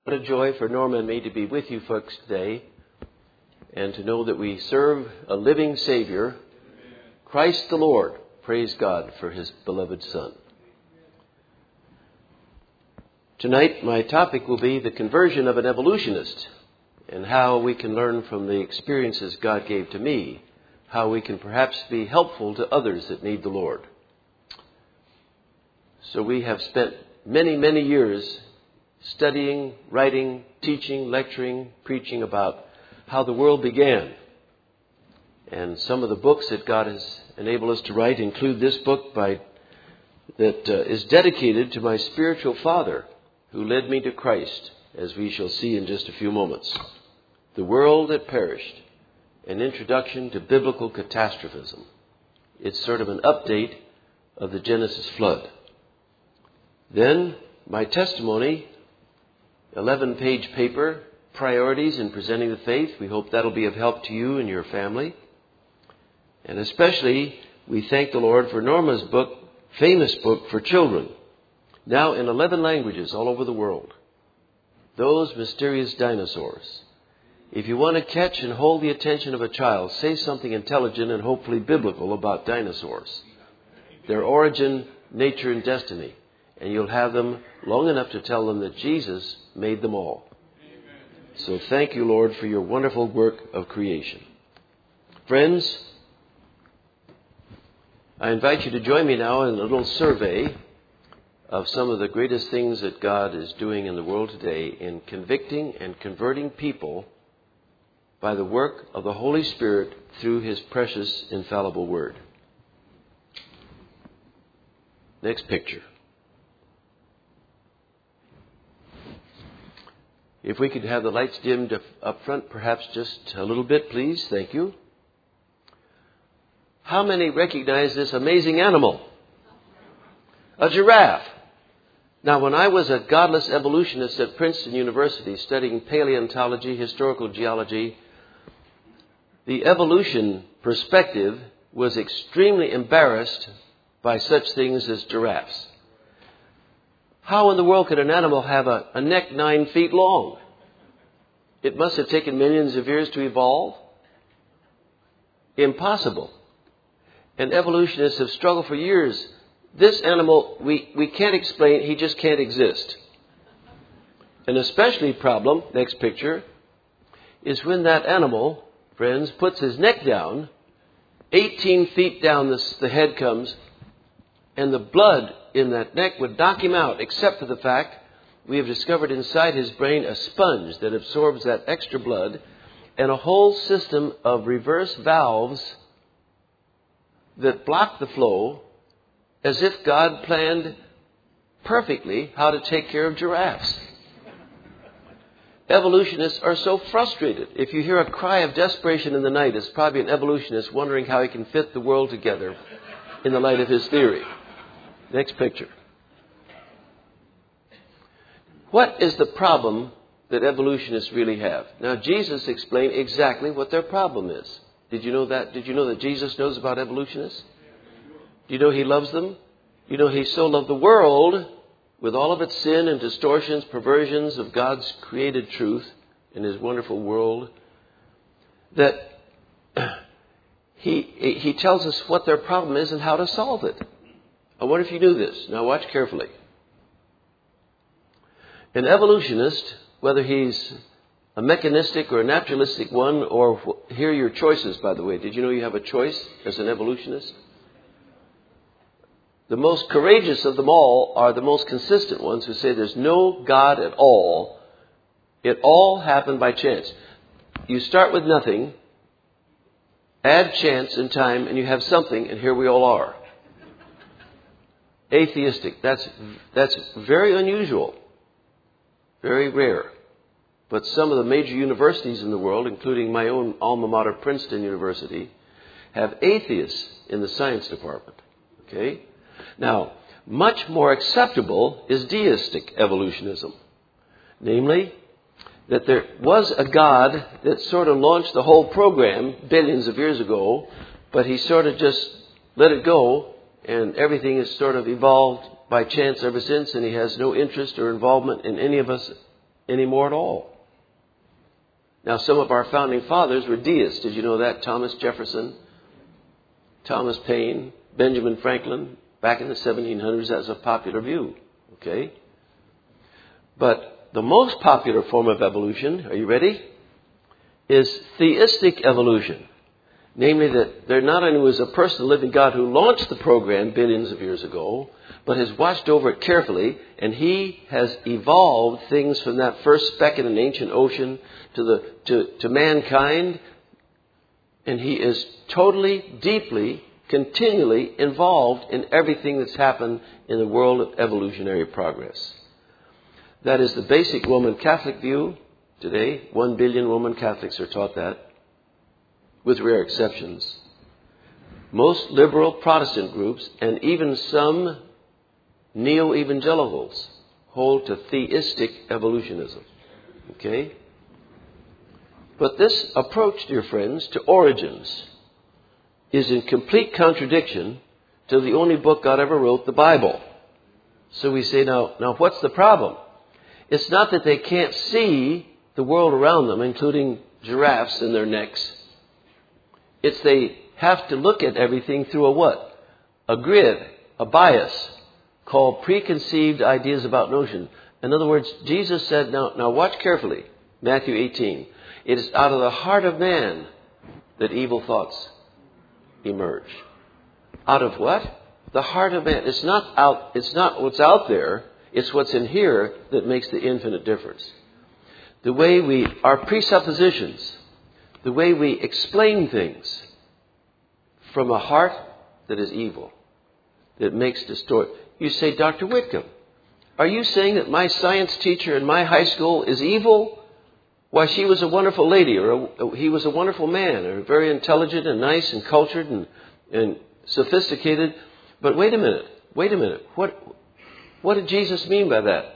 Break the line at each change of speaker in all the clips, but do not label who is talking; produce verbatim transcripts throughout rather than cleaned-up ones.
What a joy for Norma and me to be with you folks today and to know that we serve a living Savior, Christ the Lord. Praise God for His beloved Son. Tonight, my topic will be the conversion of an evolutionist and how we can learn from the experiences God gave to me, how we can perhaps be helpful to others that need the Lord. So we have spent many, many years studying, writing, teaching, lecturing, preaching about how the world began. And some of the books that God has enabled us to write include this book by that uh, is dedicated to my spiritual father who led me to Christ, as we shall see in just a few moments. The World That Perished, an introduction to biblical catastrophism. It's sort of an update of the Genesis flood. Then my testimony, eleven-page paper, Priorities in Presenting the Faith. We hope that'll be of help to you and your family. And especially, we thank the Lord for Norma's book, famous book for children, now in eleven languages all over the world. Those Mysterious Dinosaurs. If you want to catch and hold the attention of a child, say something intelligent and hopefully biblical about dinosaurs, their origin, nature, and destiny. And you'll have them long enough to tell them that Jesus made them all. So thank you, Lord, for your wonderful work of creation. Friends, I invite you to join me now in a little survey of some of the greatest things that God is doing in the world today in convicting and converting people by the work of the Holy Spirit through His precious, infallible Word. Next picture. If we could have the lights dimmed up front, perhaps just a little bit, please. Thank you. How many recognize this amazing animal? A giraffe. Now, when I was a godless evolutionist at Princeton University studying paleontology, historical geology, the evolution perspective was extremely embarrassed by such things as giraffes. How in the world could an animal have a, a neck nine feet long? It must have taken millions of years to evolve. Impossible. And evolutionists have struggled for years. This animal, we, we can't explain. He just can't exist. An especially problem, next picture, is when that animal, friends, puts his neck down, eighteen feet down the, the head comes, and the blood in that neck would knock him out, except for the fact we have discovered inside his brain a sponge that absorbs that extra blood and a whole system of reverse valves that block the flow, as if God planned perfectly how to take care of giraffes. Evolutionists are so frustrated. If you hear a cry of desperation in the night, it's probably an evolutionist wondering how he can fit the world together in the light of his theory. Next picture. What is the problem that evolutionists really have? Now, Jesus explained exactly what their problem is. Did you know that? Did you know that Jesus knows about evolutionists? Do you know He loves them? You know He so loved the world with all of its sin and distortions, perversions of God's created truth in His wonderful world, that He, he tells us what their problem is and how to solve it. I wonder if you knew this. Now watch carefully. An evolutionist, whether he's a mechanistic or a naturalistic one, or here are your choices, by the way. Did you know you have a choice as an evolutionist? The most courageous of them all are the most consistent ones who say there's no God at all. It all happened by chance. You start with nothing, add chance and time, and you have something, and here we all are. Atheistic. That's, that's very unusual. Very rare. But some of the major universities in the world, including my own alma mater, Princeton University, have atheists in the science department. Okay? Now, much more acceptable is deistic evolutionism. Namely, that there was a God that sort of launched the whole program billions of years ago, but He sort of just let it go, and everything has sort of evolved by chance ever since, and He has no interest or involvement in any of us anymore at all. Now, some of our founding fathers were deists. Did you know that? Thomas Jefferson, Thomas Paine, Benjamin Franklin, back in the seventeen hundreds, that was a popular view. Okay? But the most popular form of evolution, are you ready? Is theistic evolution. Namely that there not only was a person, a living God, who launched the program billions of years ago, but has watched over it carefully, and he has evolved things from that first speck in an ancient ocean to the to, to mankind, and he is totally, deeply, continually involved in everything that's happened in the world of evolutionary progress. That is the basic Roman Catholic view today. One billion Roman Catholics are taught that, with rare exceptions. Most liberal Protestant groups and even some neo-evangelicals hold to theistic evolutionism. Okay? But this approach, dear friends, to origins is in complete contradiction to the only book God ever wrote, the Bible. So we say, now, now what's the problem? It's not that they can't see the world around them, including giraffes in their necks. It's they have to look at everything through a what? A grid, a bias, called preconceived ideas about notion. In other words, Jesus said, now, now watch carefully, Matthew eighteen. It is out of the heart of man that evil thoughts emerge. Out of what? The heart of man. It's not out, it's not what's out there, it's what's in here that makes the infinite difference. The way we, our presuppositions, the way we explain things from a heart that is evil, that makes distort. You say, Doctor Whitcomb, are you saying that my science teacher in my high school is evil? Why, she was a wonderful lady, or a, he was a wonderful man, or very intelligent and nice and cultured and, and sophisticated. But wait a minute, wait a minute. What, what did Jesus mean by that?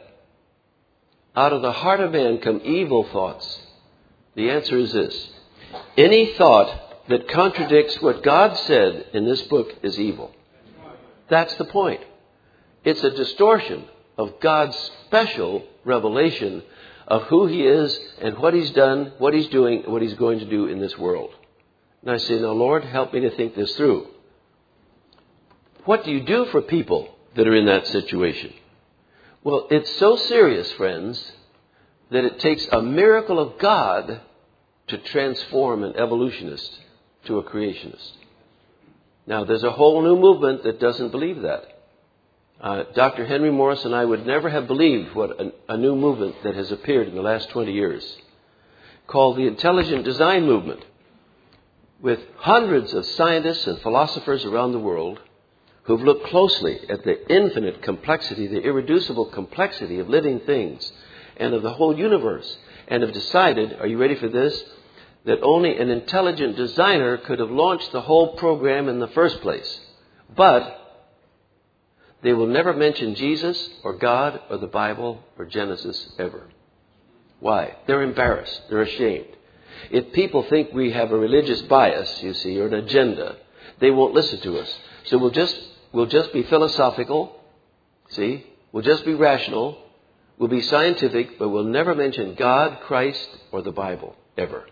Out of the heart of man come evil thoughts. The answer is this. Any thought that contradicts what God said in this book is evil. That's the point. It's a distortion of God's special revelation of who He is and what He's done, what He's doing, what He's going to do in this world. And I say, now, Lord, help me to think this through. What do you do for people that are in that situation? Well, it's so serious, friends, that it takes a miracle of God to transform an evolutionist to a creationist. Now, there's a whole new movement that doesn't believe that. Uh, Doctor Henry Morris and I would never have believed what a, a new movement that has appeared in the last twenty years, called the Intelligent Design Movement, with hundreds of scientists and philosophers around the world who've looked closely at the infinite complexity, the irreducible complexity of living things and of the whole universe, and have decided, are you ready for this, that only an intelligent designer could have launched the whole program in the first place. But they will never mention Jesus or God or the Bible or Genesis ever. Why? They're embarrassed. They're ashamed. If people think we have a religious bias, you see, or an agenda, they won't listen to us. So we'll just we'll just be philosophical, see? We'll just be rational. We'll be scientific, but we'll never mention God, Christ, or the Bible, ever.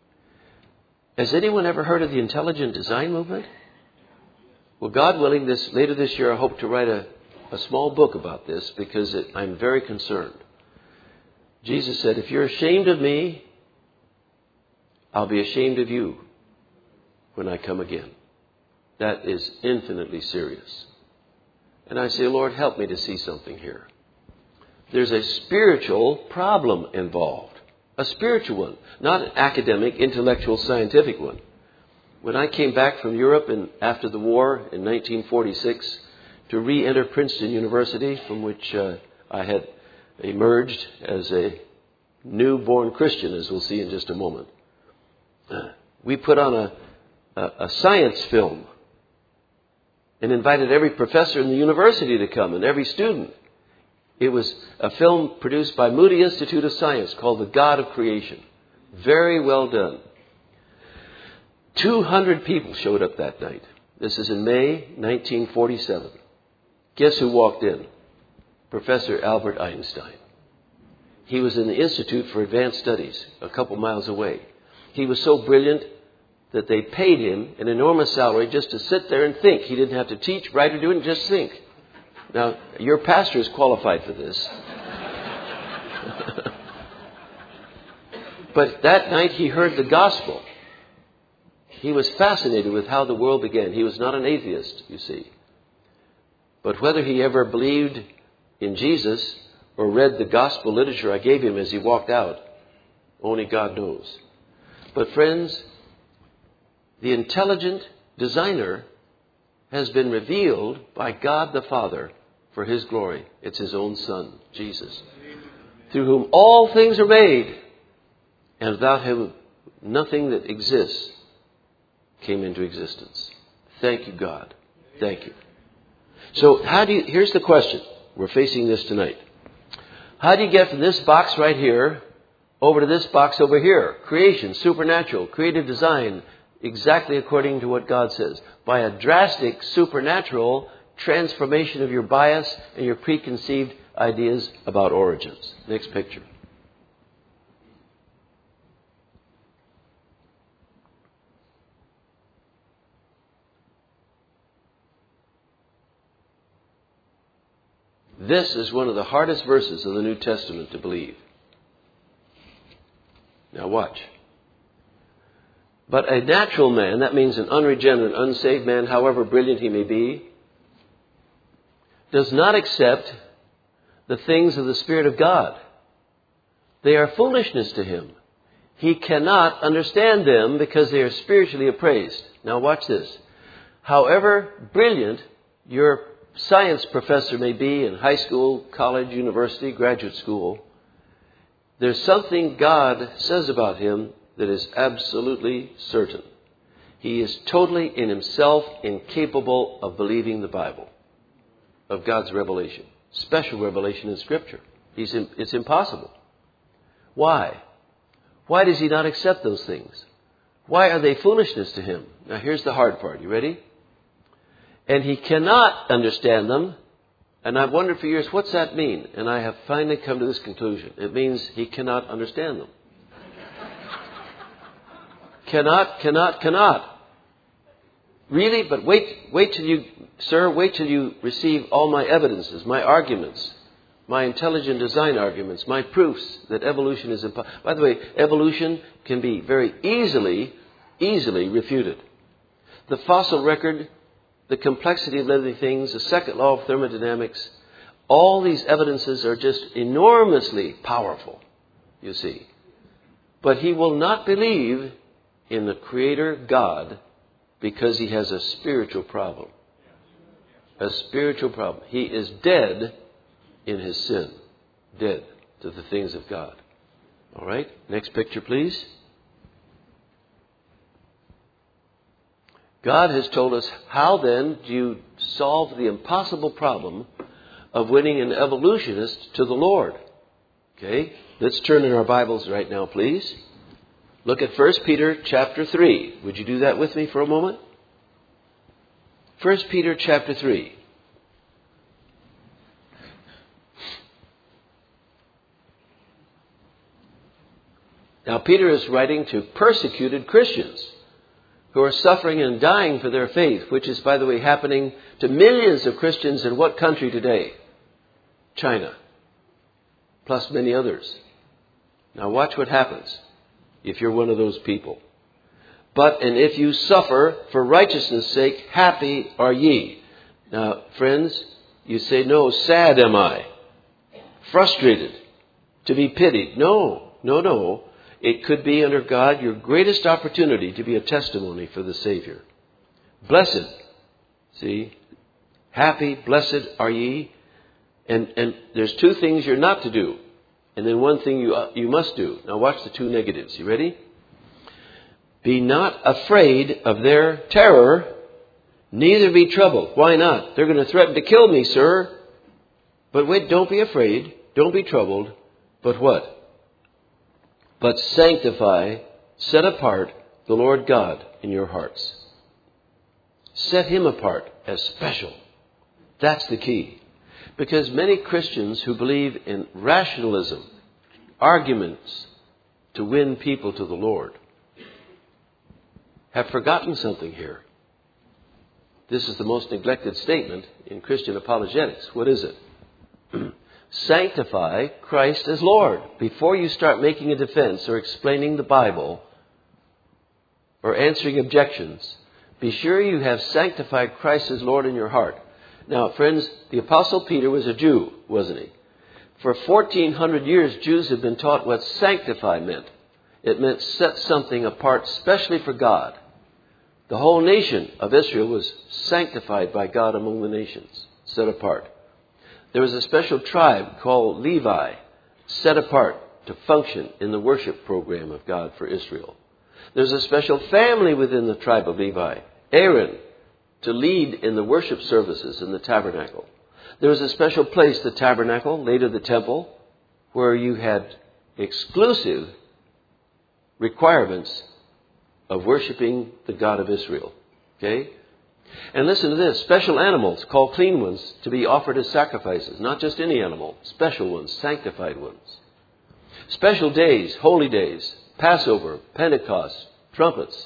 Has anyone ever heard of the Intelligent Design Movement? Well, God willing, this later this year, I hope to write a, a small book about this because it, I'm very concerned. Jesus said, if you're ashamed of me, I'll be ashamed of you when I come again. That is infinitely serious. And I say, Lord, help me to see something here. There's a spiritual problem involved. A spiritual one, not an academic, intellectual, scientific one. When I came back from Europe in, after the war in nineteen forty-six to re-enter Princeton University, from which uh, I had emerged as a newborn Christian, as we'll see in just a moment, uh, we put on a, a, a science film and invited every professor in the university to come and every student. It was a film produced by Moody Institute of Science called The God of Creation. Very well done. two hundred people showed up that night. This is in May nineteen forty-seven. Guess who walked in? Professor Albert Einstein. He was in the Institute for Advanced Studies, a couple miles away. He was so brilliant that they paid him an enormous salary just to sit there and think. He didn't have to teach, write, or do it, just think. Now, your pastor is qualified for this. But that night he heard the gospel. He was fascinated with how the world began. He was not an atheist, you see. But whether he ever believed in Jesus or read the gospel literature I gave him as he walked out, only God knows. But friends, the intelligent designer has been revealed by God the Father for His glory. It's His own Son, Jesus, through whom all things are made, and without Him nothing that exists came into existence. Thank you, God. Thank you. So how do you, here's the question. We're facing this tonight. How do you get from this box right here over to this box over here? Creation, supernatural, creative design, exactly according to what God says. By a drastic supernatural transformation of your bias and your preconceived ideas about origins. Next picture. This is one of the hardest verses in the New Testament to believe. Now watch. But a natural man, that means an unregenerate, unsaved man, however brilliant he may be, does not accept the things of the Spirit of God. They are foolishness to him. He cannot understand them because they are spiritually appraised. Now watch this. However brilliant your science professor may be in high school, college, university, graduate school, there's something God says about him that is absolutely certain. He is totally in himself incapable of believing the Bible, of God's revelation, special revelation in Scripture. He's, it's impossible. Why? Why does he not accept those things? Why are they foolishness to him? Now here's the hard part. You ready? And he cannot understand them. And I've wondered for years, what's that mean? And I have finally come to this conclusion. It means he cannot understand them. Cannot, cannot, cannot. Really? But wait, wait till you, sir, wait till you receive all my evidences, my arguments, my intelligent design arguments, my proofs that evolution is impossible. By the way, evolution can be very easily, easily refuted. The fossil record, the complexity of living things, the second law of thermodynamics, all these evidences are just enormously powerful, you see. But he will not believe in the Creator God because he has a spiritual problem. A spiritual problem. He is dead in his sin. Dead to the things of God. All right? Next picture, please. God has told us, how then do you solve the impossible problem of winning an evolutionist to the Lord? Okay, let's turn in our Bibles right now, please. Look at First Peter chapter three. Would you do that with me for a moment? First Peter chapter three. Now, Peter is writing to persecuted Christians who are suffering and dying for their faith, which is, by the way, happening to millions of Christians in what country today? China, plus many others. Now watch what happens if you're one of those people. But, and if you suffer for righteousness' sake, happy are ye. Now, friends, you say, no, sad am I, frustrated, to be pitied. No, no, no. It could be under God your greatest opportunity to be a testimony for the Savior. Blessed, see, happy, blessed are ye. And, and there's two things you're not to do. And then one thing you, uh, you must do. Now watch the two negatives. You ready? Be not afraid of their terror, neither be troubled. Why not? They're going to threaten to kill me, sir. But wait, don't be afraid. Don't be troubled. But what? But sanctify, set apart the Lord God in your hearts. Set Him apart as special. That's the key. Because many Christians who believe in rationalism, arguments to win people to the Lord, have forgotten something here. This is the most neglected statement in Christian apologetics. What is it? Sanctify Christ as Lord. Before you start making a defense or explaining the Bible or answering objections, be sure you have sanctified Christ as Lord in your heart. Now, friends, the Apostle Peter was a Jew, wasn't he? For fourteen hundred years, Jews have been taught what sanctify meant. It meant set something apart specially for God. The whole nation of Israel was sanctified by God among the nations, set apart. There was a special tribe called Levi, set apart to function in the worship program of God for Israel. There's a special family within the tribe of Levi, Aaron, to lead in the worship services in the tabernacle. There was a special place, the tabernacle, later the temple, where you had exclusive requirements of worshiping the God of Israel. Okay? And listen to this. Special animals, called clean ones, to be offered as sacrifices. Not just any animal. Special ones, sanctified ones. Special days, holy days, Passover, Pentecost, trumpets,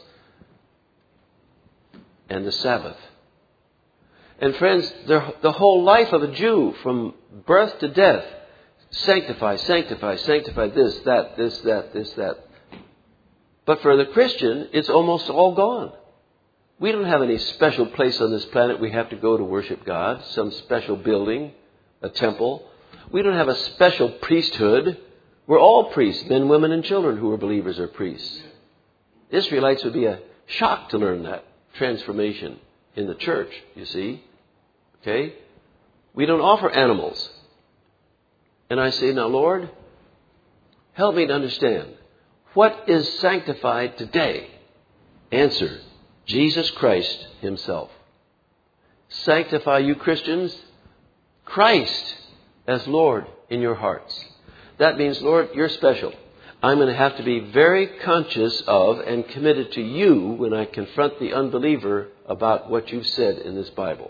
and the Sabbath. And friends, the whole life of a Jew, from birth to death, sanctify, sanctify, sanctify this, that, this, that, this, that. But for the Christian, it's almost all gone. We don't have any special place on this planet we have to go to worship God, some special building, a temple. We don't have a special priesthood. We're all priests, men, women, and children who are believers are priests. Israelites would be a shock to learn that transformation in the church, you see. Okay? We don't offer animals. And I say, now, Lord, help me to understand. What is sanctified today? Answer, Jesus Christ himself. Sanctify you Christians, Christ as Lord in your hearts. That means, Lord, you're special. I'm going to have to be very conscious of and committed to you when I confront the unbeliever about what you've said in this Bible.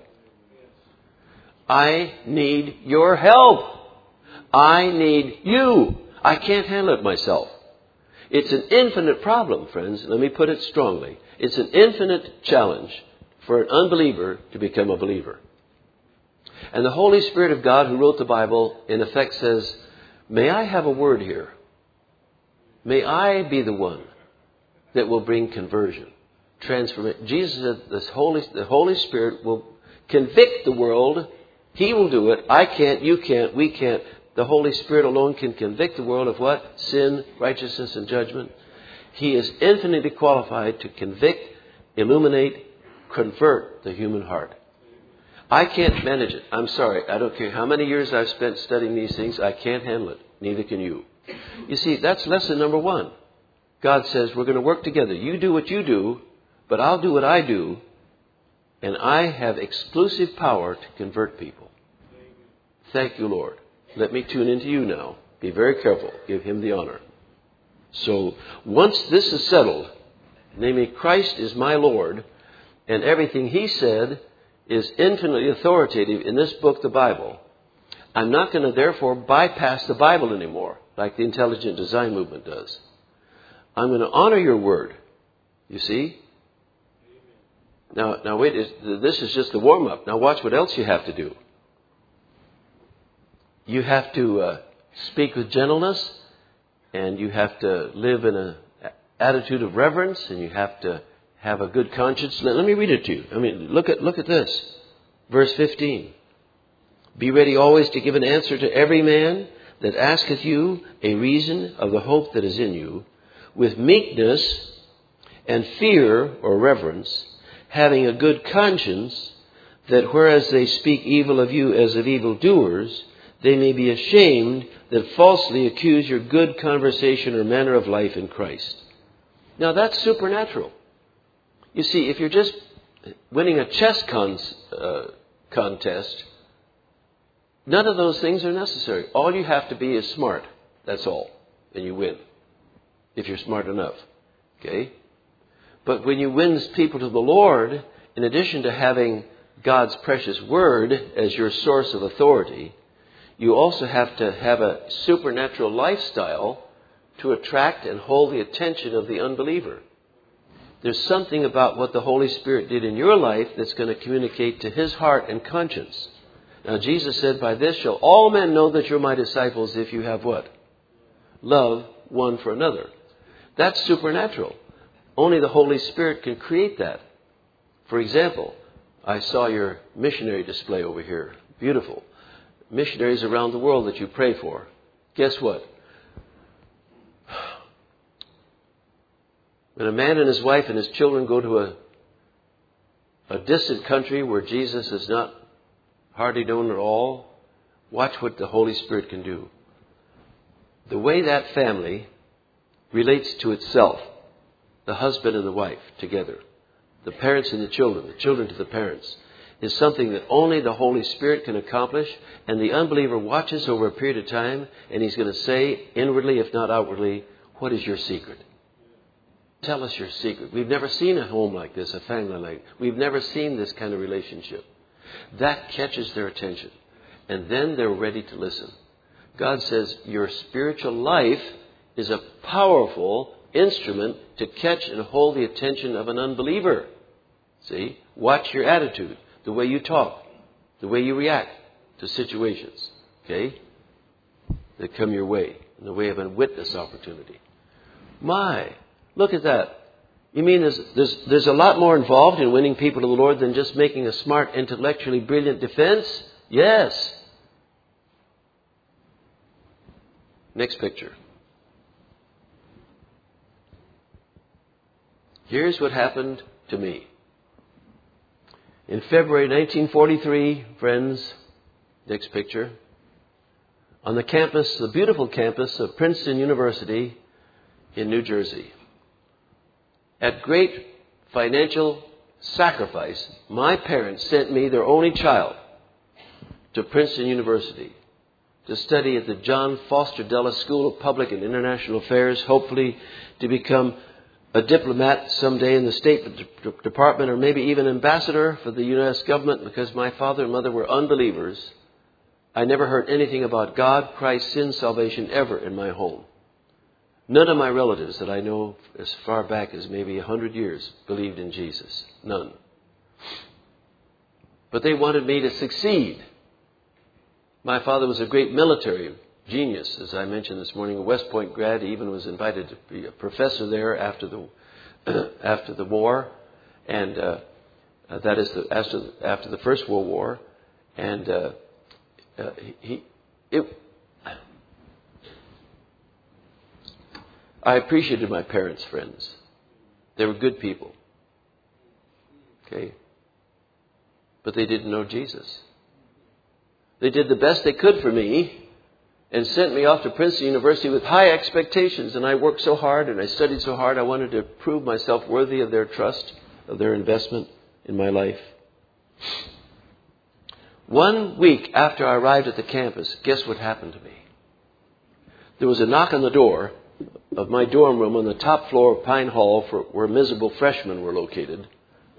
I need your help. I need you. I can't handle it myself. It's an infinite problem, friends. Let me put it strongly. It's an infinite challenge for an unbeliever to become a believer. And the Holy Spirit of God who wrote the Bible, in effect, says, may I have a word here? May I be the one that will bring conversion, transformation. Jesus said this Holy, the Holy Spirit will convict the world. He will do it. I can't, you can't, we can't. The Holy Spirit alone can convict the world of what? Sin, righteousness, and judgment. He is infinitely qualified to convict, illuminate, convert the human heart. I can't manage it. I'm sorry. I don't care how many years I've spent studying these things. I can't handle it. Neither can you. You see, that's lesson number one. God says we're going to work together. You do what you do, but I'll do what I do, and I have exclusive power to convert people. Thank you, Lord. Let me tune into you now. Be very careful. Give him the honor. So once this is settled, namely Christ is my Lord, and everything he said is infinitely authoritative in this book, the Bible, I'm not going to therefore bypass the Bible anymore, like the intelligent design movement does. I'm going to honor your word. You see? Now, now wait, this is just the warm-up. Now watch what else you have to do. You have to uh, speak with gentleness, and you have to live in an attitude of reverence, and you have to have a good conscience. Let, let me read it to you. I mean, look at look at this. Verse fifteen. Be ready always to give an answer to every man that asketh you a reason of the hope that is in you, with meekness and fear or reverence, having a good conscience, that whereas they speak evil of you as of evildoers, they may be ashamed that falsely accuse your good conversation or manner of life in Christ. Now that's supernatural. You see, if you're just winning a chess con- uh, contest, none of those things are necessary. All you have to be is smart. That's all. And you win. If you're smart enough. Okay? But when you win people to the Lord, in addition to having God's precious word as your source of authority, you also have to have a supernatural lifestyle to attract and hold the attention of the unbeliever. There's something about what the Holy Spirit did in your life that's going to communicate to his heart and conscience. Now, Jesus said, by this shall all men know that you're my disciples if you have what? Love one for another. That's supernatural. Only the Holy Spirit can create that. For example, I saw your missionary display over here. Beautiful. Missionaries around the world that you pray for. Guess what? When a man and his wife and his children go to a, a distant country where Jesus is not hardly known at all, watch what the Holy Spirit can do. The way that family relates to itself, the husband and the wife together, the parents and the children, the children to the parents, is something that only the Holy Spirit can accomplish. And the unbeliever watches over a period of time, and he's going to say inwardly, if not outwardly, what is your secret? Tell us your secret. We've never seen a home like this, a family like this. We've never seen this kind of relationship. That catches their attention. And then they're ready to listen. God says your spiritual life is a powerful instrument to catch and hold the attention of an unbeliever. See? Watch your attitude, the way you talk, the way you react to situations, okay, that come your way in the way of a witness opportunity. My, look at that. You mean there's, there's, there's a lot more involved in winning people to the Lord than just making a smart, intellectually brilliant defense? Yes. Next picture. Here's what happened to me. In February nineteen forty-three, friends, next picture, on the campus, the beautiful campus of Princeton University in New Jersey. At great financial sacrifice, my parents sent me, their only child, to Princeton University to study at the John Foster Dulles School of Public and International Affairs, hopefully to become a diplomat someday in the State Department, or maybe even ambassador for the U S government. Because my father and mother were unbelievers, I never heard anything about God, Christ, sin, salvation ever in my home. None of my relatives that I know as far back as maybe a hundred years believed in Jesus. None. But they wanted me to succeed. My father was a great military genius, as I mentioned this morning, a West Point grad. He even was invited to be a professor there after the after the war, and uh, uh, that is the, after after the First World War, and uh, uh, he it. I appreciated my parents' friends. They were good people. Okay, but they didn't know Jesus. They did the best they could for me, and sent me off to Princeton University with high expectations. And I worked so hard and I studied so hard. I wanted to prove myself worthy of their trust, of their investment in my life. One week after I arrived at the campus, guess what happened to me? There was a knock on the door of my dorm room on the top floor of Pine Hall, for, where miserable freshmen were located.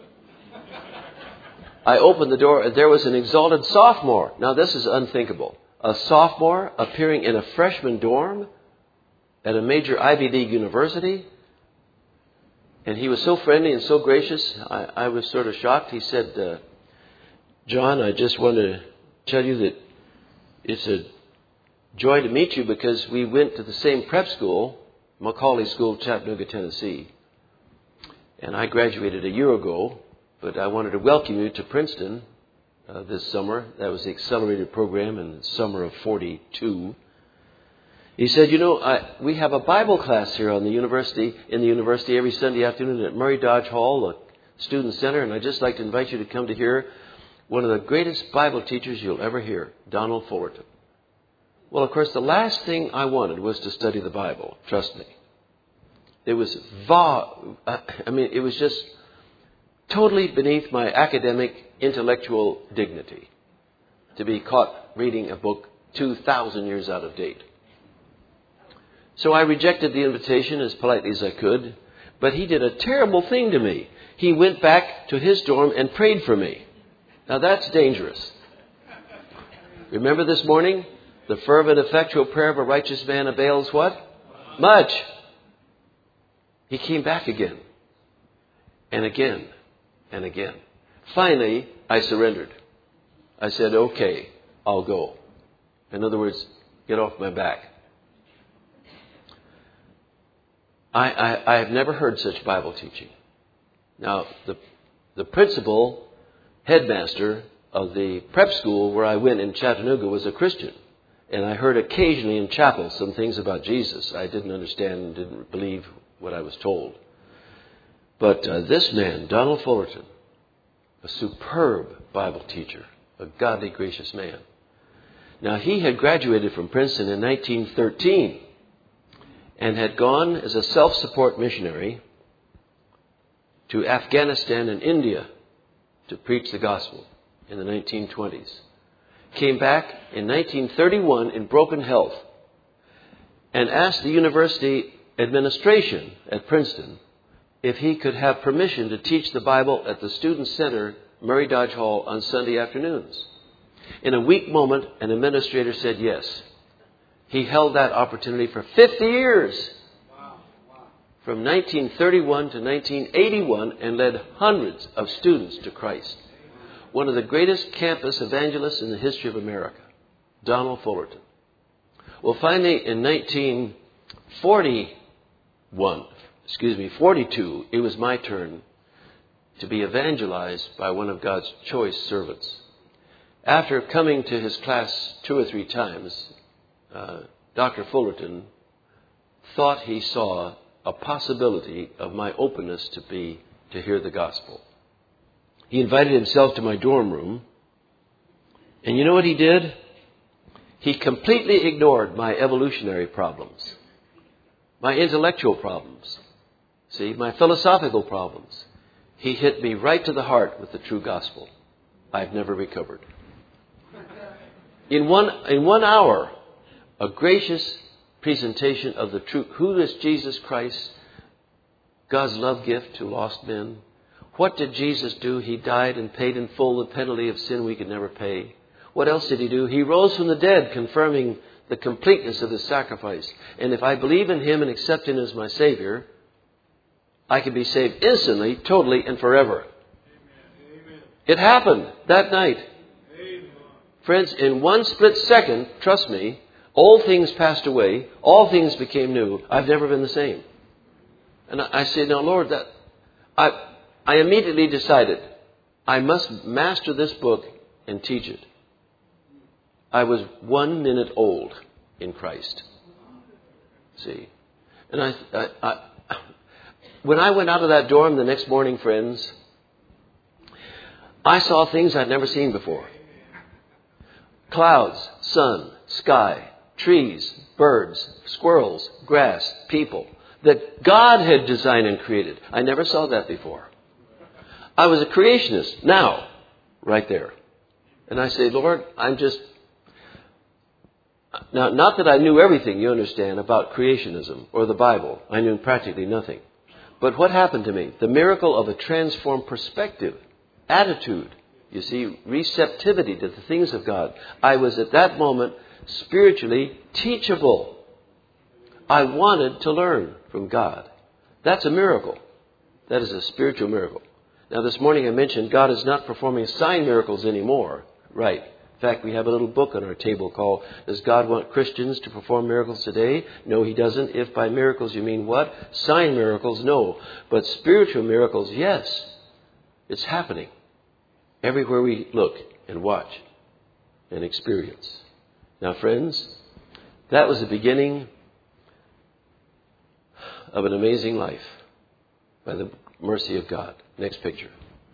I opened the door and there was an exalted sophomore. Now this is unthinkable. A sophomore appearing in a freshman dorm at a major Ivy League university. And he was so friendly and so gracious, I, I was sort of shocked. He said, uh, John, I just want to tell you that it's a joy to meet you because we went to the same prep school, Macaulay School, Chattanooga, Tennessee. And I graduated a year ago, but I wanted to welcome you to Princeton Uh, this summer. That was the accelerated program in the summer of forty-two. He said, you know, I, we have a Bible class here on the university, in the university every Sunday afternoon at Murray Dodge Hall, the student center, and I'd just like to invite you to come to hear one of the greatest Bible teachers you'll ever hear, Donald Fullerton. Well, of course, the last thing I wanted was to study the Bible. Trust me. It was, va- I mean, it was just totally beneath my academic, intellectual dignity to be caught reading a book two thousand years out of date. So I rejected the invitation as politely as I could, but he did a terrible thing to me. He went back to his dorm and prayed for me. Now that's dangerous. Remember this morning? The fervent, effectual prayer of a righteous man avails what? Not much. He came back again. And again. And again. Finally, I surrendered. I said, okay, I'll go. In other words, get off my back. I, I, I have never heard such Bible teaching. Now, the, the principal headmaster of the prep school where I went in Chattanooga was a Christian. And I heard occasionally in chapel some things about Jesus. I didn't understand and didn't believe what I was told. But uh, this man, Donald Fullerton, a superb Bible teacher, a godly, gracious man. Now, he had graduated from Princeton in nineteen thirteen and had gone as a self-support missionary to Afghanistan and India to preach the gospel in the nineteen twenties. Came back in nineteen thirty-one in broken health and asked the university administration at Princeton if he could have permission to teach the Bible at the Student Center, Murray Dodge Hall, on Sunday afternoons. In a weak moment, an administrator said yes. He held that opportunity for fifty years. From nineteen thirty-one to nineteen eighty-one, and led hundreds of students to Christ. One of the greatest campus evangelists in the history of America, Donald Fullerton. Well, finally, in nineteen forty-one, excuse me, forty-two, it was my turn to be evangelized by one of God's choice servants. After coming to his class two or three times, uh, Doctor Fullerton thought he saw a possibility of my openness to be to hear the gospel. He invited himself to my dorm room, and you know what he did? He completely ignored my evolutionary problems, my intellectual problems, see, my philosophical problems. He hit me right to the heart with the true gospel. I've never recovered. In one, in one hour, a gracious presentation of the truth. Who is Jesus Christ? God's love gift to lost men. What did Jesus do? He died and paid in full the penalty of sin we could never pay. What else did he do? He rose from the dead, confirming the completeness of his sacrifice. And if I believe in him and accept him as my Savior, I can be saved instantly, totally, and forever. Amen. It happened that night. Amen. Friends, in one split second, trust me, old things passed away, all things became new. I've never been the same. And I said, now, Lord, that I, I immediately decided I must master this book and teach it. I was one minute old in Christ. See? And I, I, I when I went out of that dorm the next morning, friends, I saw things I'd never seen before. Clouds, sun, sky, trees, birds, squirrels, grass, people that God had designed and created. I never saw that before. I was a creationist now, right there. And I say, Lord, I'm just... Now, not that I knew everything, you understand, about creationism or the Bible. I knew practically nothing. But what happened to me? The miracle of a transformed perspective, attitude, you see, receptivity to the things of God. I was at that moment spiritually teachable. I wanted to learn from God. That's a miracle. That is a spiritual miracle. Now, this morning I mentioned God is not performing sign miracles anymore. Right. In fact, we have a little book on our table called, Does God Want Christians to Perform Miracles Today? No, He doesn't. If by miracles you mean what? Sign miracles? No. But spiritual miracles, yes. It's happening everywhere we look and watch and experience. Now, friends, that was the beginning of an amazing life by the mercy of God. Next picture.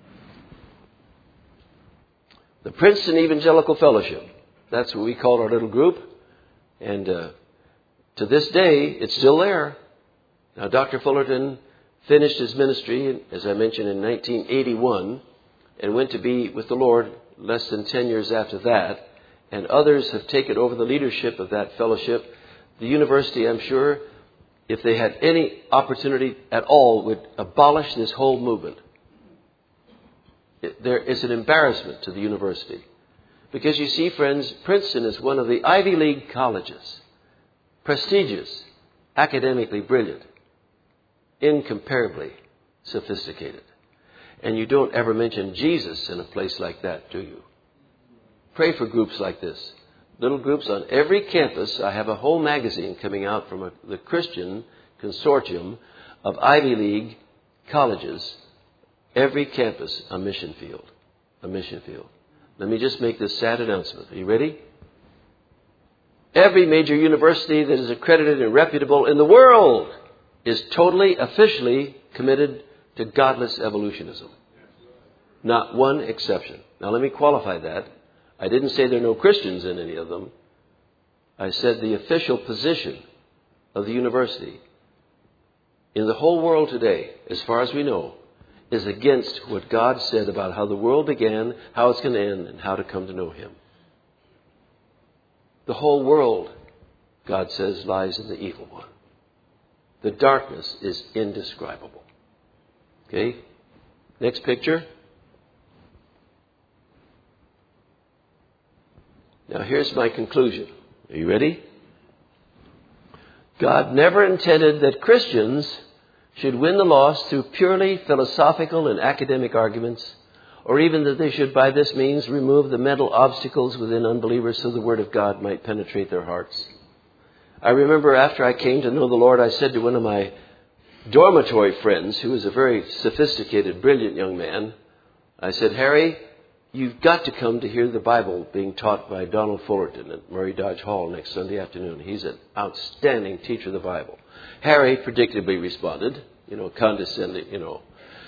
The Princeton Evangelical Fellowship. That's what we called our little group. And uh, to this day, it's still there. Now, Doctor Fullerton finished his ministry, as I mentioned, in nineteen eighty-one and went to be with the Lord less than ten years after that. And others have taken over the leadership of that fellowship. The university, I'm sure, if they had any opportunity at all, would abolish this whole movement. There is an embarrassment to the university. Because you see, friends, Princeton is one of the Ivy League colleges. Prestigious. academically brilliant, incomparably sophisticated. And you don't ever mention Jesus in a place like that, do you? Pray for groups like this. Little groups on every campus. I have a whole magazine coming out from a, the Christian Consortium of Ivy League colleges. Every campus, a mission field. A mission field. Let me just make this sad announcement. Are you ready? Every major university that is accredited and reputable in the world is totally, officially committed to godless evolutionism. Not one exception. Now let me qualify that. I didn't say there are no Christians in any of them. I said the official position of the university in the whole world today, as far as we know, is against what God said about how the world began, how it's going to end, and how to come to know Him. The whole world, God says, lies in the evil one. The darkness is indescribable. Okay? Next picture. Now here's my conclusion. Are you ready? God never intended that Christians should win the lost through purely philosophical and academic arguments, or even that they should by this means remove the mental obstacles within unbelievers so the Word of God might penetrate their hearts. I remember after I came to know the Lord, I said to one of my dormitory friends, who was a very sophisticated, brilliant young man, I said, Harry, you've got to come to hear the Bible being taught by Donald Fullerton at Murray Dodge Hall next Sunday afternoon. He's an outstanding teacher of the Bible. Harry predictably responded, you know, condescending, you know,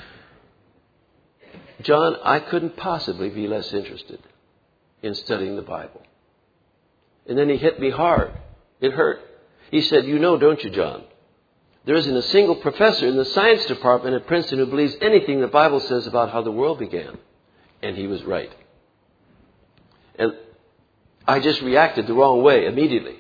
John, I couldn't possibly be less interested in studying the Bible. And then he hit me hard. It hurt. He said, you know, don't you, John? There isn't a single professor in the science department at Princeton who believes anything the Bible says about how the world began. And he was right. And I just reacted the wrong way immediately.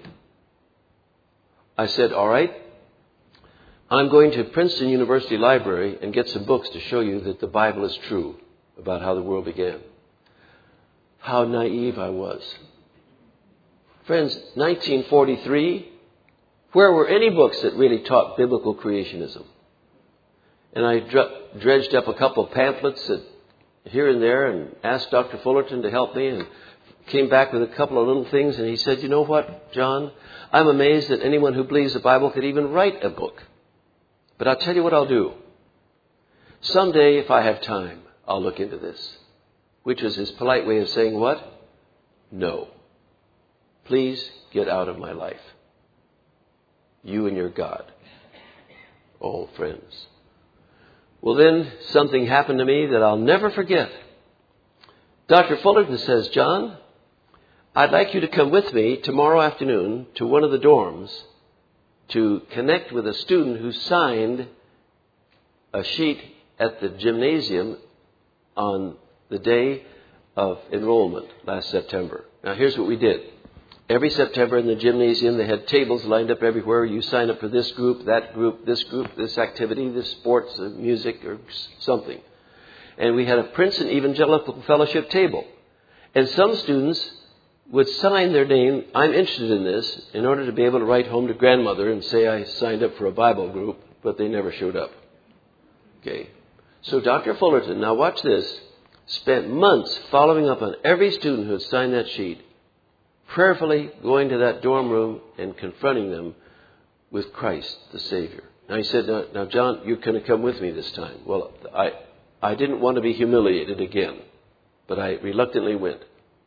I said, all right, I'm going to Princeton University Library and get some books to show you that the Bible is true about how the world began. How naive I was. Friends, nineteen forty-three, where were any books that really taught biblical creationism? And I dredged up a couple of pamphlets that here and there and asked Doctor Fullerton to help me and came back with a couple of little things. And he said, you know what, John? I'm amazed that anyone who believes the Bible could even write a book. But I'll tell you what I'll do. Someday, if I have time, I'll look into this. Which was his polite way of saying what? No. Please get out of my life. You and your God. Oh, friends. Well, then something happened to me that I'll never forget. Doctor Fullerton says, John, I'd like you to come with me tomorrow afternoon to one of the dorms to connect with a student who signed a sheet at the gymnasium on the day of enrollment last September. Now, here's what we did. Every September in the gymnasium, they had tables lined up everywhere. You sign up for this group, that group, this group, this activity, this sports, uh, music, or something. And we had a Princeton Evangelical Fellowship table. And some students would sign their name, I'm interested in this, in order to be able to write home to grandmother and say I signed up for a Bible group, but they never showed up. Okay. So Doctor Fullerton, now watch this, spent months following up on every student who had signed that sheet, prayerfully going to that dorm room and confronting them with Christ, the Savior. Now he said, now, now John, you're going to come with me this time. Well, I, I didn't want to be humiliated again, but I reluctantly went.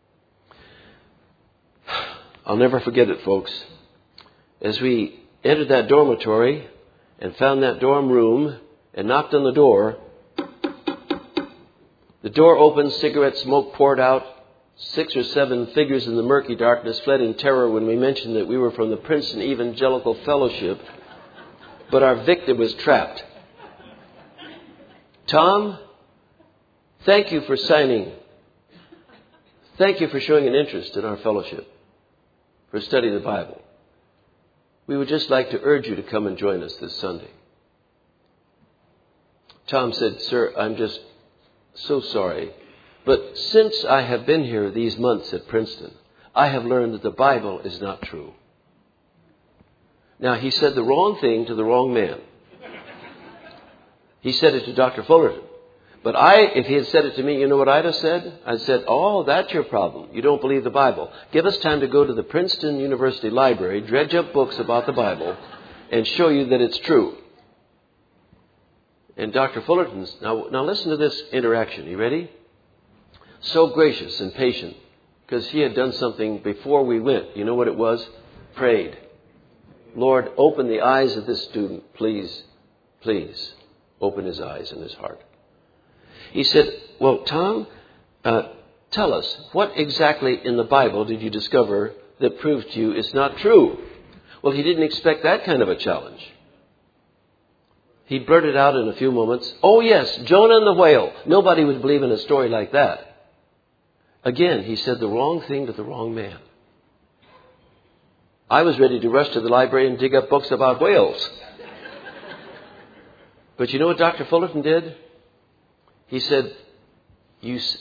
I'll never forget it, folks. As we entered that dormitory and found that dorm room and knocked on the door, the door opened, cigarette smoke poured out. Six or seven figures in the murky darkness fled in terror when we mentioned that we were from the Princeton Evangelical Fellowship, but our victim was trapped. Tom, thank you for signing. Thank you for showing an interest in our fellowship, for studying the Bible. We would just like to urge you to come and join us this Sunday. Tom said, sir, I'm just so sorry. But since I have been here these months at Princeton, I have learned that the Bible is not true. Now, he said the wrong thing to the wrong man. He said it to Doctor Fullerton. But I, if he had said it to me, you know what I'd have said? I'd said, oh, that's your problem. You don't believe the Bible. Give us time to go to the Princeton University Library, dredge up books about the Bible, and show you that it's true. And Doctor Fullerton's, now, now listen to this interaction. You ready? So gracious and patient, because he had done something before we went. You know what it was? Prayed. Lord, open the eyes of this student, please, please. Open his eyes and his heart. He said, well, Tom, uh, tell us, what exactly in the Bible did you discover that proves to you it's not true? Well, he didn't expect that kind of a challenge. He blurted out in a few moments, oh yes, Jonah and the whale. Nobody would believe in a story like that. Again, he said the wrong thing to the wrong man. I was ready to rush to the library and dig up books about whales. But you know what Doctor Fullerton did? He said, "You, s-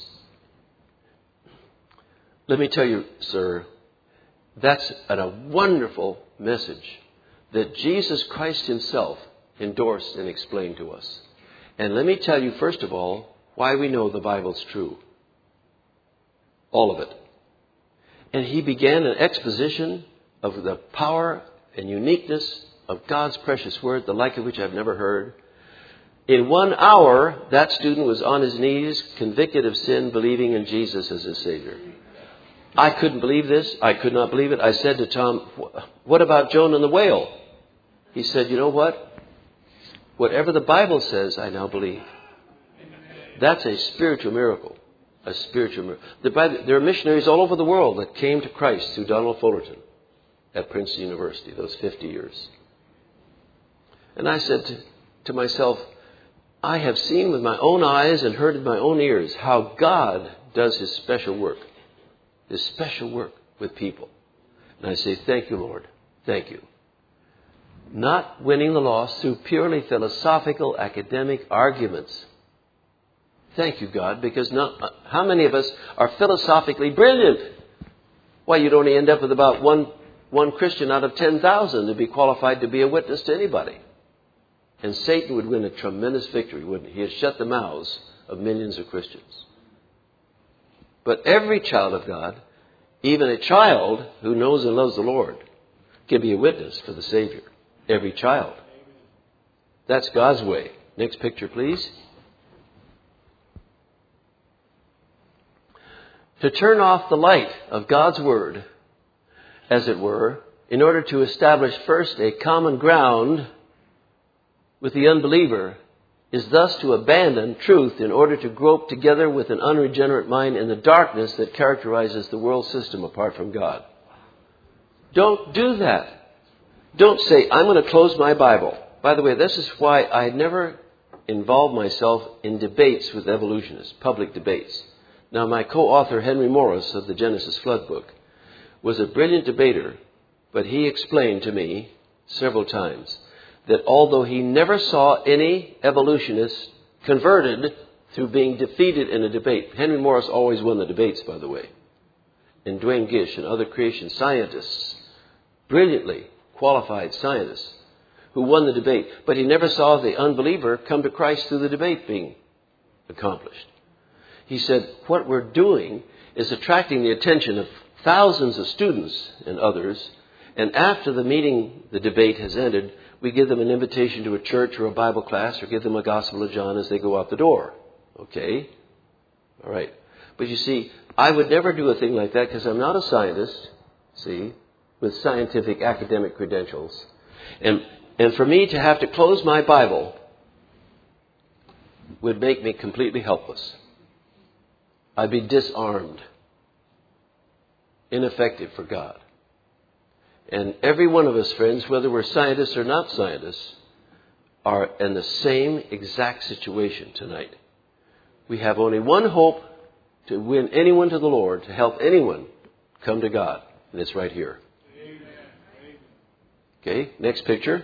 let me tell you, sir, that's a wonderful message that Jesus Christ himself endorsed and explained to us. And let me tell you, first of all, why we know the Bible's true. All of it." And he began an exposition of the power and uniqueness of God's precious word, the like of which I've never heard. In one hour, that student was on his knees, convicted of sin, believing in Jesus as his Savior. I couldn't believe this. I could not believe it. I said to Tom, what about Jonah and the whale? He said, you know what? Whatever the Bible says, I now believe. That's a spiritual miracle. A spiritual miracle. There are missionaries all over the world that came to Christ through Donald Fullerton at Princeton University, those fifty years. And I said to, to myself, I have seen with my own eyes and heard with my own ears how God does his special work. His special work with people. And I say, thank you, Lord. Thank you. Not winning the lost through purely philosophical, academic arguments. Thank you, God, because not, how many of us are philosophically brilliant? Why, you'd only end up with about one, one Christian out of ten thousand to be qualified to be a witness to anybody. And Satan would win a tremendous victory, wouldn't he? He had shut the mouths of millions of Christians. But every child of God, even a child who knows and loves the Lord, can be a witness for the Savior. Every child. That's God's way. Next picture, please. To turn off the light of God's Word, as it were, in order to establish first a common ground with the unbeliever, is thus to abandon truth in order to grope together with an unregenerate mind in the darkness that characterizes the world system apart from God. Don't do that. Don't say, I'm going to close my Bible. By the way, this is why I never involved myself in debates with evolutionists, public debates. Now, my co-author, Henry Morris of the Genesis Flood book, was a brilliant debater, but he explained to me several times that although he never saw any evolutionists converted through being defeated in a debate. Henry Morris always won the debates, by the way. And Duane Gish and other creation scientists, brilliantly qualified scientists, who won the debate. But he never saw the unbeliever come to Christ through the debate being accomplished. He said, what we're doing is attracting the attention of thousands of students and others, and after the meeting, the debate has ended, we give them an invitation to a church or a Bible class or give them a Gospel of John as they go out the door. Okay? All right. But you see, I would never do a thing like that because I'm not a scientist, see, with scientific academic credentials. And, and for me to have to close my Bible would make me completely helpless. I'd be disarmed, ineffective for God. And every one of us, friends, whether we're scientists or not scientists, are in the same exact situation tonight. We have only one hope to win anyone to the Lord, to help anyone come to God. And it's right here. Okay, next picture.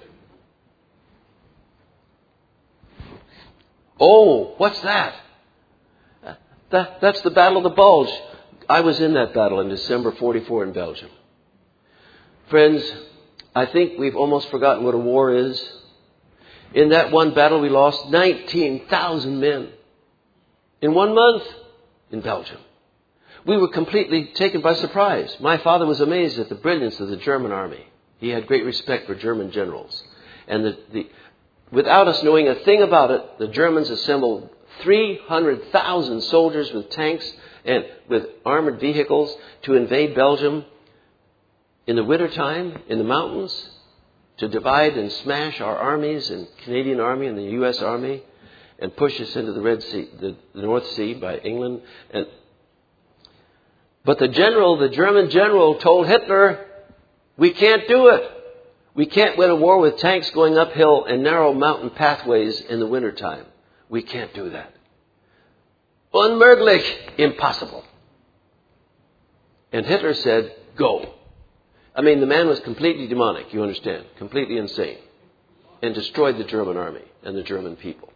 Oh, what's that? that? That's the Battle of the Bulge. I was in that battle in December forty-four in Belgium. Friends, I think we've almost forgotten what a war is. In that one battle, we lost nineteen thousand men in one month in Belgium. We were completely taken by surprise. My father was amazed at the brilliance of the German army. He had great respect for German generals. And the, the, without us knowing a thing about it, the Germans assembled three hundred thousand soldiers with tanks and with armored vehicles to invade Belgium in the wintertime in the mountains, to divide and smash our armies, and Canadian Army and the U S Army, and push us into the Red Sea, the, the North Sea by England. And but the general, the German general, told Hitler, "We can't do it. We can't win a war with tanks going uphill and narrow mountain pathways in the wintertime. We can't do that. Unmöglich, impossible." And Hitler said, "Go." I mean, the man was completely demonic, you understand, completely insane, and destroyed the German army and the German people.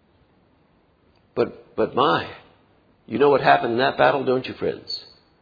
But, but my, you know what happened in that battle, don't you, friends?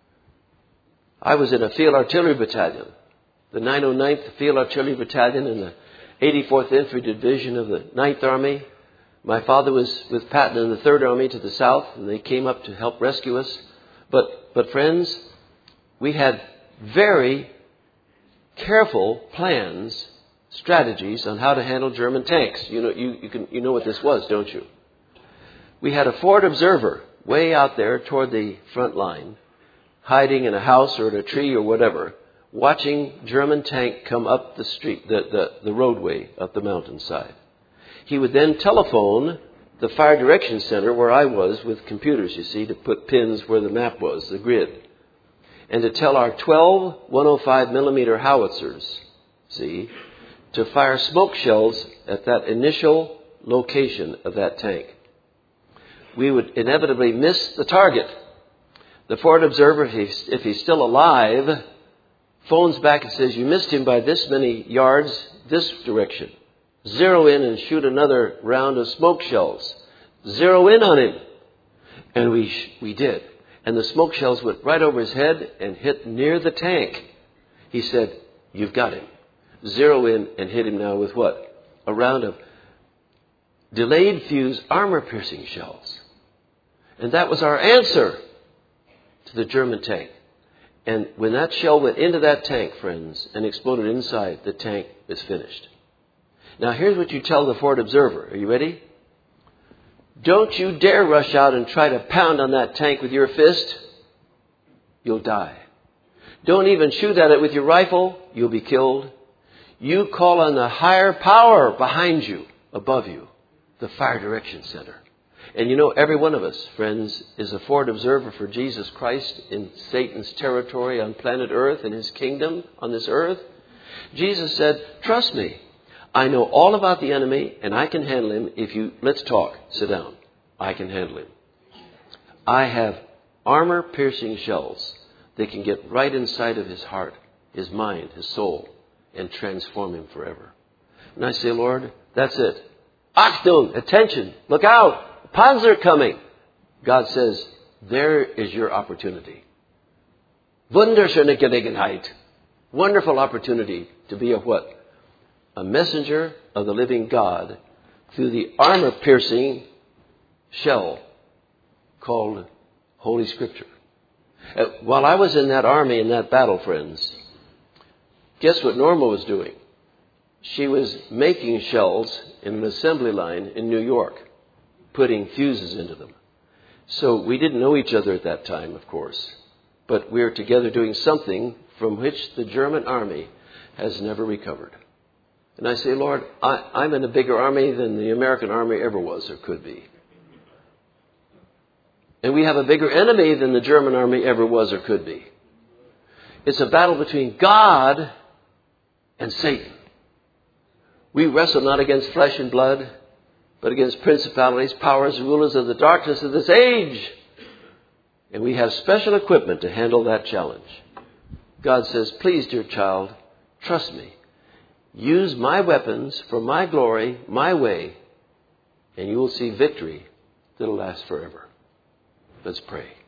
I was in a field artillery battalion, the nine oh ninth Field Artillery Battalion in the eighty-fourth Infantry Division of the ninth Army. My father was with Patton in the third Army to the south, and they came up to help rescue us. But, but friends, we had very careful plans, strategies on how to handle German tanks. You know, you, you, can, you know what this was, don't you? We had a Ford observer way out there toward the front line, hiding in a house or in a tree or whatever, watching German tank come up the street, the, the, the roadway up the mountainside. He would then telephone the Fire Direction Center where I was with computers, you see, to put pins where the map was, the grid. And to tell our twelve one oh five millimeter howitzers, see, to fire smoke shells at that initial location of that tank. We would inevitably miss the target. The Ford observer, if he's, if he's still alive, phones back and says, "You missed him by this many yards, this direction. Zero in and shoot another round of smoke shells. Zero in on him." And we we did. And the smoke shells went right over his head and hit near the tank. He said, "You've got him." Zero in and hit him now with what? A round of delayed fuse armor-piercing shells. And that was our answer to the German tank. And when that shell went into that tank, friends, and exploded inside, the tank was finished. Now here's what you tell the Ford observer. Are you ready? Don't you dare rush out and try to pound on that tank with your fist. You'll die. Don't even shoot at it with your rifle. You'll be killed. You call on the higher power behind you, above you, the Fire Direction Center. And you know, every one of us, friends, is a Ford observer for Jesus Christ in Satan's territory on planet Earth, in his kingdom on this earth. Jesus said, "Trust me. I know all about the enemy, and I can handle him if you, let's talk, sit down. I can handle him. I have armor-piercing shells that can get right inside of his heart, his mind, his soul, and transform him forever." And I say, "Lord, that's it. Achtung, attention, look out, Panzer coming." God says, there is your opportunity. Wunderschöne Gelegenheit. Wonderful opportunity to be a what? A messenger of the living God through the armor-piercing shell called Holy Scripture. Uh, while I was in that army, in that battle, friends, guess what Norma was doing? She was making shells in an assembly line in New York, putting fuses into them. So we didn't know each other at that time, of course, but we were together doing something from which the German army has never recovered. And I say, "Lord, I, I'm in a bigger army than the American army ever was or could be. And we have a bigger enemy than the German army ever was or could be. It's a battle between God and Satan. We wrestle not against flesh and blood, but against principalities, powers, and rulers of the darkness of this age. And we have special equipment to handle that challenge." God says, "Please, dear child, trust me. Use my weapons for my glory, my way, and you will see victory that'll last forever." Let's pray.